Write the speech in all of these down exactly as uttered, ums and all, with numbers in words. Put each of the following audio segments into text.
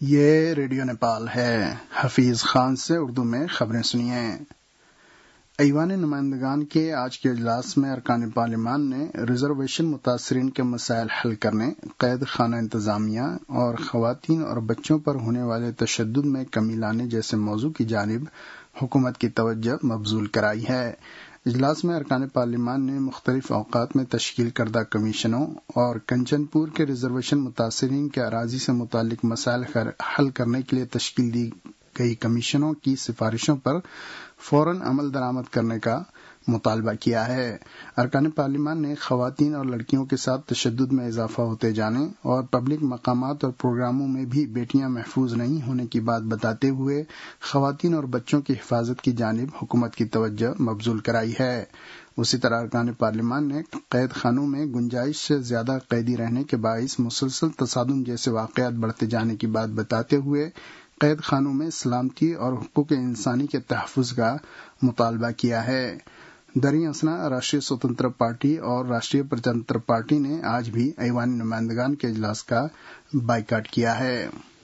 یہ ریڈیو نیپال ہے۔ حفیظ خان سے اردو میں خبریں سنیے۔ ایوان نمائندگان کے آج کے اجلاس میں ارکان پارلیمان نے ریزرویشن متاثرین کے مسائل حل کرنے، قید خانہ انتظامیہ اور خواتین اور بچوں پر ہونے والے تشدد میں کمی لانے جیسے موضوع کی جانب حکومت کی توجہ مبذول کرائی ہے۔ اجلاس میں ارکان پارلیمان نے مختلف اوقات میں تشکیل کردہ کمیشنوں اور کنچن پور کے ریزرویشن متاثرین کے اراضی سے متعلق مسائل حل کرنے کے لیے تشکیل دی گئی کمیشنوں کی سفارشوں پر فوراً عمل درآمد کرنے کا مطالبہ کیا ہے۔ ارکان پارلیمان نے خواتین اور لڑکیوں کے ساتھ تشدد میں اضافہ ہوتے جانے اور پبلک مقامات اور پروگراموں میں بھی بیٹیاں محفوظ نہیں ہونے کی بات بتاتے ہوئے خواتین اور بچوں کی حفاظت کی جانب حکومت کی توجہ مبذول کرائی ہے۔ اسی طرح ارکان پارلیمان نے قید خانوں میں گنجائش سے زیادہ قیدی رہنے کے باعث مسلسل تصادم جیسے واقعات بڑھتے جانے کی بات بتاتے ہوئے قید خانوں میں سلامتی اور حقوق انسانی کے تحفظ کا مطالبہ کیا ہے۔ دریں اثنا راشٹریہ سوتنتر پارٹی اور راشٹریہ پرجاتنتر پارٹی نے آج بھی ایوان نمائندگان کے اجلاس کا بائیکاٹ کیا ہے۔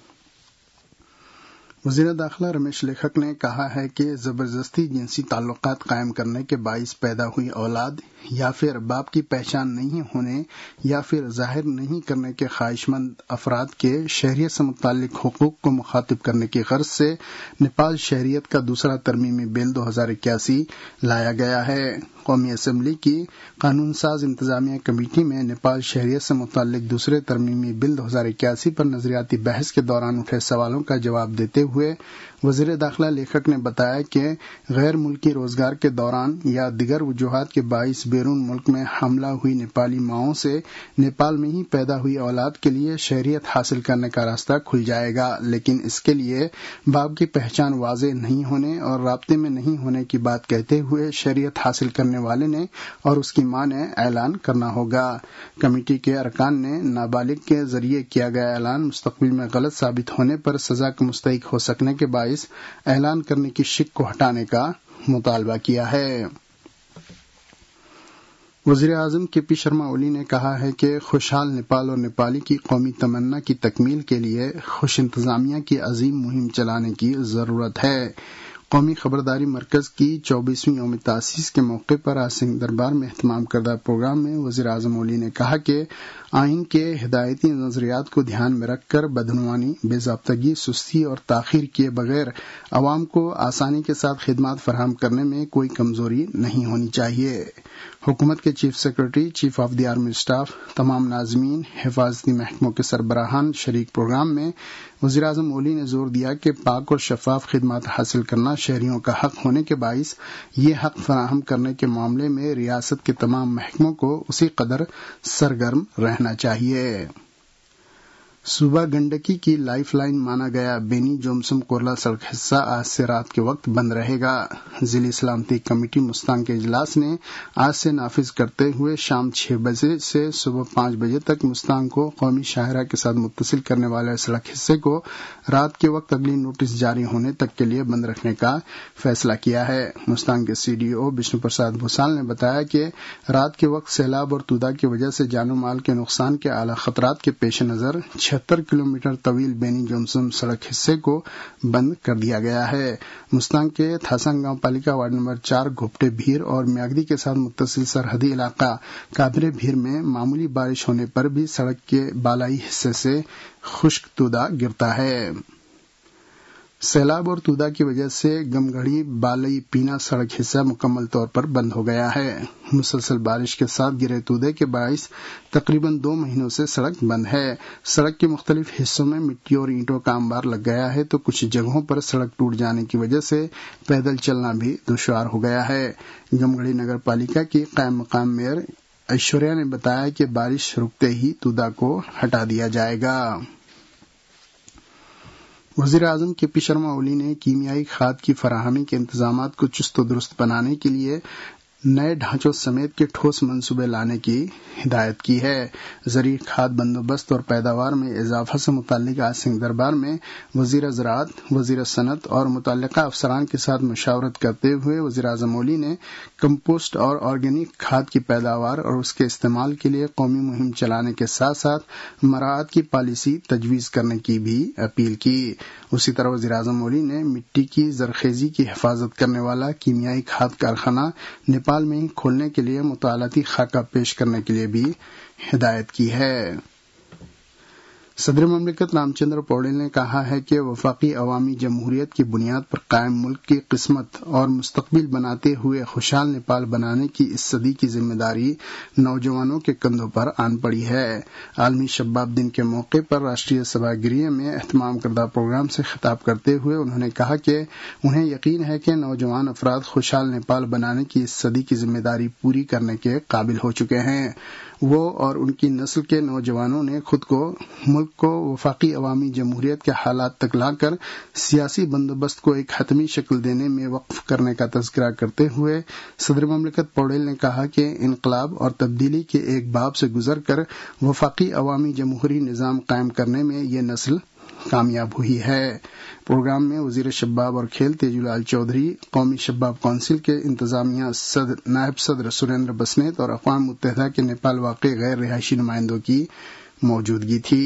وزیر داخلہ رمیش لیکھک نے کہا ہے کہ زبردستی جنسی تعلقات قائم کرنے کے باعث پیدا ہوئی اولاد یا پھر باپ کی پہچان نہیں ہونے یا پھر ظاہر نہیں کرنے کے خواہش مند افراد کے شہریت سے متعلق حقوق کو مخاطب کرنے کی غرض سے نیپال شہریت کا دوسرا ترمیمی بل دو ہزار اکیاسی لایا گیا ہے۔ قومی اسمبلی کی قانون ساز انتظامیہ کمیٹی میں نیپال شہریت سے متعلق دوسرے ترمیمی بل دو ہزار اکیاسی پر نظریاتی بحث کے دوران اٹھے سوالوں کا جواب دیتے ہوئے وزیر داخلہ لیکھک نے بتایا کہ غیر ملکی روزگار کے دوران یا دیگر وجوہات کے باعث بیرون ملک میں حاملہ ہوئی نیپالی ماؤں سے نیپال میں ہی پیدا ہوئی اولاد کے لیے شہریت حاصل کرنے کا راستہ کھل جائے گا، لیکن اس کے لیے باپ کی پہچان واضح نہیں ہونے اور رابطے میں نہیں ہونے کی بات کہتے ہوئے شہریت حاصل کرنے والے نے اور اس کی ماں نے اعلان کرنا ہوگا۔ کمیٹی کے ارکان نے نابالغ کے ذریعے کیا گیا اعلان مستقبل میں غلط ثابت ہونے پر سزا کا مستحق ہو سکنے کے باعث اعلان کرنے کی شک کو ہٹانے کا مطالبہ کیا ہے۔ وزیر اعظم کے پی شرما اولی نے کہا ہے کہ خوشحال نیپال اور نیپالی کی قومی تمنا کی تکمیل کے لیے خوش انتظامیہ کی عظیم مہم چلانے کی ضرورت ہے۔ قومی خبرداری مرکز کی چوبیسویں یوم تاسیس کے موقع پر آج سنگھ دربار میں اہتمام کردہ پروگرام میں وزیر اعظم اولی نے کہا کہ آئین کے ہدایتی نظریات کو دھیان میں رکھ کر بدعنوانی، بے ضابطگی، سستی اور تاخیر کیے بغیر عوام کو آسانی کے ساتھ خدمات فراہم کرنے میں کوئی کمزوری نہیں ہونی چاہیے۔ حکومت کے chief secretary, chief of the army staff, تمام ناظمین، حفاظتی محکموں کے سربراہان شریک پروگرام میں وزیر اعظم اولی نے زور دیا کہ پاک اور شفاف خدمات حاصل کرنا شہریوں کا حق ہونے کے باعث یہ حق فراہم کرنے کے معاملے میں ریاست کے تمام محکموں کو اسی قدر سرگرم رہنا چاہیے۔ صوبہ گنڈکی کی لائف لائن مانا گیا بینی جومسم کورلا سڑک حصہ آج سے رات کے وقت بند رہے گا۔ ضلعی سلامتی کمیٹی مستانگ کے اجلاس نے آج سے نافذ کرتے ہوئے شام چھ بجے سے صبح پانچ بجے تک مستانگ کو قومی شاہراہ کے ساتھ متصل کرنے والے سڑک حصے کو رات کے وقت اگلی نوٹس جاری ہونے تک کے لیے بند رکھنے کا فیصلہ کیا ہے۔ مستانگ کے سی ڈی او بشنو پرساد بھوسال نے بتایا کہ رات کے وقت سیلاب اور تودا کی وجہ سے جان و مال کے نقصان کے اعلیٰ خطرات کے پیش نظر چھہتر کلومیٹر طویل بینی جومسم سڑک حصے کو بند کر دیا گیا ہے۔ مستانگ کے تھاسنگ گاؤں پالیکا وارڈ نمبر چار گھوپٹے بھیر اور میاگدی کے ساتھ متصل سرحدی علاقہ کابرے بھیر میں معمولی بارش ہونے پر بھی سڑک کے بالائی حصے سے خشک تودا گرتا ہے۔ سیلاب اور تودا کی وجہ سے گمگھڑی بالائی پینا سڑک حصہ مکمل طور پر بند ہو گیا ہے۔ مسلسل بارش کے ساتھ گرے تودے کے باعث تقریباً دو مہینوں سے سڑک بند ہے۔ سڑک کے مختلف حصوں میں مٹی اور اینٹوں کا انبار لگ گیا ہے تو کچھ جگہوں پر سڑک ٹوٹ جانے کی وجہ سے پیدل چلنا بھی دشوار ہو گیا ہے۔ گمگھڑی نگر پالیکا کی قائم مقام میئر ایشوریا نے بتایا کہ بارش رکتے ہی تودا کو ہٹا دیا جائے گا۔ وزیر اعظم کے پی شرما اولی نے کیمیائی کھاد کی فراہمی کے انتظامات کو چست و درست بنانے کے لیے نئے ڈھانچوں سمیت کے ٹھوس منصوبے لانے کی ہدایت کی ہے۔ زرعی کھاد بندوبست اور پیداوار میں اضافہ سے متعلق آج سنگھ دربار میں وزیر زراعت، وزیر صنعت اور متعلقہ افسران کے ساتھ مشاورت کرتے ہوئے وزیر اعظم اولی نے کمپوسٹ اور آرگینک کھاد کی پیداوار اور اس کے استعمال کے لیے قومی مہم چلانے کے ساتھ ساتھ مراعات کی پالیسی تجویز کرنے کی بھی اپیل کی۔ اسی طرح وزیر اعظم اولی نے مٹی کی زرخیزی کی حفاظت کرنے والا کیمیائی کھاد کارخانہ نیپال میں ہی کھولنے کے لیے مطالعاتی خاکہ پیش کرنے کے لیے بھی ہدایت کی ہے۔ صدر مملکت رام چندر پوڑیل نے کہا ہے کہ وفاقی عوامی جمہوریت کی بنیاد پر قائم ملک کی قسمت اور مستقبل بناتے ہوئے خوشحال نیپال بنانے کی اس صدی کی ذمہ داری نوجوانوں کے کندھوں پر آن پڑی ہے۔ عالمی شباب دن کے موقع پر راشٹریہ سبھا گریہ میں اہتمام کردہ پروگرام سے خطاب کرتے ہوئے انہوں نے کہا کہ انہیں یقین ہے کہ نوجوان افراد خوشحال نیپال بنانے کی اس صدی کی ذمہ داری پوری کرنے کے قابل ہو چکے ہیں۔ وہ اور ان کی نسل کے نوجوانوں نے خود کو ملک کو وفاقی عوامی جمہوریت کے حالات تک لا کر سیاسی بندوبست کو ایک حتمی شکل دینے میں وقف کرنے کا تذکرہ کرتے ہوئے صدر مملکت پوڑیل نے کہا کہ انقلاب اور تبدیلی کے ایک باب سے گزر کر وفاقی عوامی جمہوری نظام قائم کرنے میں یہ نسل کامیاب ہوئی ہے۔ پروگرام میں وزیر شباب اور کھیل تیجو لال چودھری، قومی شباب کونسل کے انتظامیہ صدر نائب صدر سریندر بسنیت اور اقوام متحدہ کے نیپال واقع غیر رہائشی نمائندوں کی موجودگی تھی۔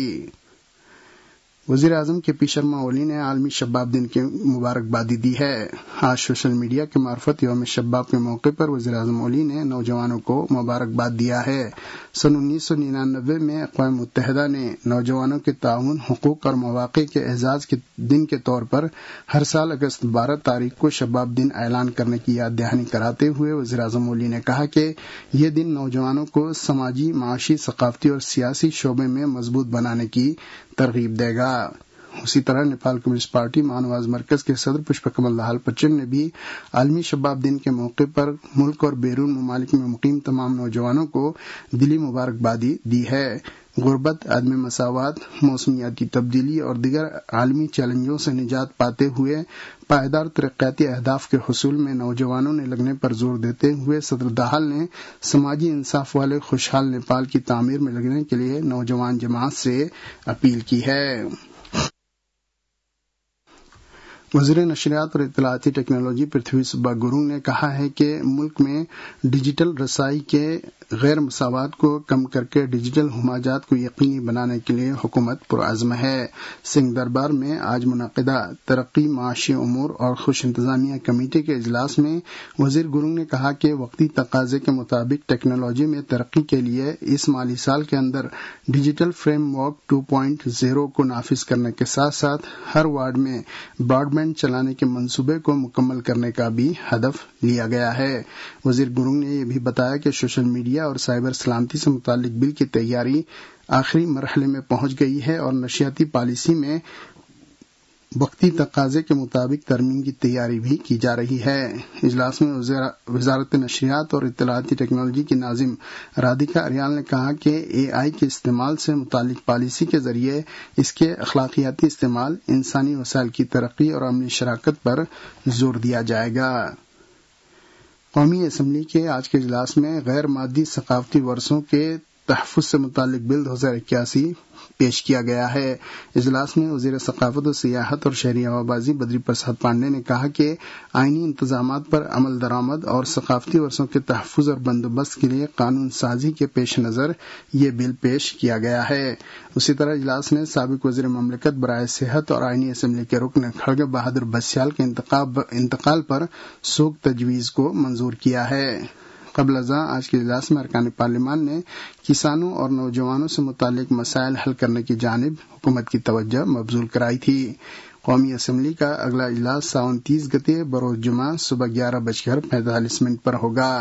وزیر اعظم کے پی شرما اولی نے عالمی شباب دن کی مبارکبادی دی ہے۔ آج سوشل میڈیا کے معرفت یوم شباب کے موقع پر وزیر اعظم اولی نے نوجوانوں کو مبارکباد دیا ہے۔ سن انیس سو ننانوے میں اقوام متحدہ نے نوجوانوں کے تعاون، حقوق اور مواقع کے اعزاز کے دن کے طور پر ہر سال اگست بارہ تاریخ کو شباب دن اعلان کرنے کی یاد دہانی کراتے ہوئے وزیر اعظم اولی نے کہا کہ یہ دن نوجوانوں کو سماجی، معاشی، ثقافتی اور سیاسی شعبے میں مضبوط بنانے کی ترغیب دے گا۔ اسی طرح نیپال کمیونسٹ پارٹی مانواز مرکز کے صدر پشپ کمل دہال بچن نے بھی عالمی شباب دن کے موقع پر ملک اور بیرون ممالک میں مقیم تمام نوجوانوں کو دلی مبارکبادی دی ہے۔ غربت، عدم مساوات، موسمیاتی تبدیلی اور دیگر عالمی چیلنجوں سے نجات پاتے ہوئے پائیدار ترقیاتی اہداف کے حصول میں نوجوانوں نے لگنے پر زور دیتے ہوئے صدر دہال نے سماجی انصاف والے خوشحال نیپال کی تعمیر میں لگنے کے لیے نوجوان جماعت سے اپیل کی ہے۔ وزیر نشریات اور اطلاعاتی ٹیکنالوجی پرتھوی سبا گورنگ نے کہا ہے کہ ملک میں ڈیجیٹل رسائی کے غیر مساوات کو کم کر کے ڈیجیٹل ہماجات کو یقینی بنانے کے لیے حکومت پرعزم ہے۔ سنگھ دربار میں آج منعقدہ ترقی، معاشی امور اور خوش انتظامیہ کمیٹی کے اجلاس میں وزیر گورنگ نے کہا کہ وقتی تقاضے کے مطابق ٹیکنالوجی میں ترقی کے لیے اس مالی سال کے اندر digital framework two point zero کو نافذ کرنے کے ساتھ ساتھ ہر وارڈ میں براڈ بینڈ چلانے کے منصوبے کو مکمل کرنے کا بھی ہدف لیا گیا ہے۔ وزیر گورنگ نے یہ بھی بتایا کہ سوشل میڈیا اور سائبر سلامتی سے متعلق بل کی تیاری آخری مرحلے میں پہنچ گئی ہے اور نشریاتی پالیسی میں وقتی تقاضے کے مطابق ترمیم کی تیاری بھی کی جا رہی ہے۔ اجلاس میں وزارت نشریات اور اطلاعاتی ٹیکنالوجی کی ناظم رادھیکا اریال نے کہا کہ اے آئی کے استعمال سے متعلق پالیسی کے ذریعے اس کے اخلاقیاتی استعمال، انسانی وسائل کی ترقی اور عملی شراکت پر زور دیا جائے گا۔ قومی اسمبلی کے آج کے اجلاس میں غیر مادی ثقافتی ورثوں کے تحفظ سے متعلق بل دو ہزار اکیاسی پیش کیا گیا ہے۔ اجلاس میں وزیر ثقافت و سیاحت اور شہری ہوابازی بدری پرساد پانڈے نے کہا کہ آئینی انتظامات پر عمل درآمد اور ثقافتی ورثوں کے تحفظ اور بندوبست کے لیے قانون سازی کے پیش نظر یہ بل پیش کیا گیا ہے۔ اسی طرح اجلاس نے سابق وزیر مملکت برائے صحت اور آئینی اسمبلی کے رکن کھڑگ بہادر بسیال کے انتقال پر سوگ تجویز کو منظور کیا ہے۔ قبل ازاں آج کے اجلاس میں ارکان پارلیمان نے کسانوں اور نوجوانوں سے متعلق مسائل حل کرنے کی جانب حکومت کی توجہ مبذول کرائی تھی۔ قومی اسمبلی کا اگلا اجلاس ساون تیس گتے بروز جمعہ صبح گیارہ بج کر پینتالیس منٹ پر ہوگا۔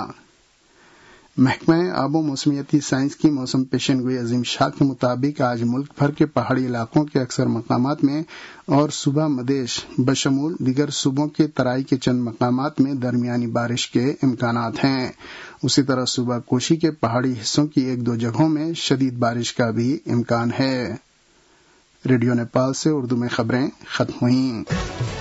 محکمہ آب و موسمیاتی سائنس کی موسم پیشن گوئی عظیم شاہ کے مطابق آج ملک بھر کے پہاڑی علاقوں کے اکثر مقامات میں اور صوبہ مدیش بشمول دیگر صوبوں کے ترائی کے چند مقامات میں درمیانی بارش کے امکانات ہیں۔ اسی طرح صوبہ کوشی کے پہاڑی حصوں کی ایک دو جگہوں میں شدید بارش کا بھی امکان ہے۔ ریڈیو نیپال سے اردو میں خبریں ختم ہوئیں۔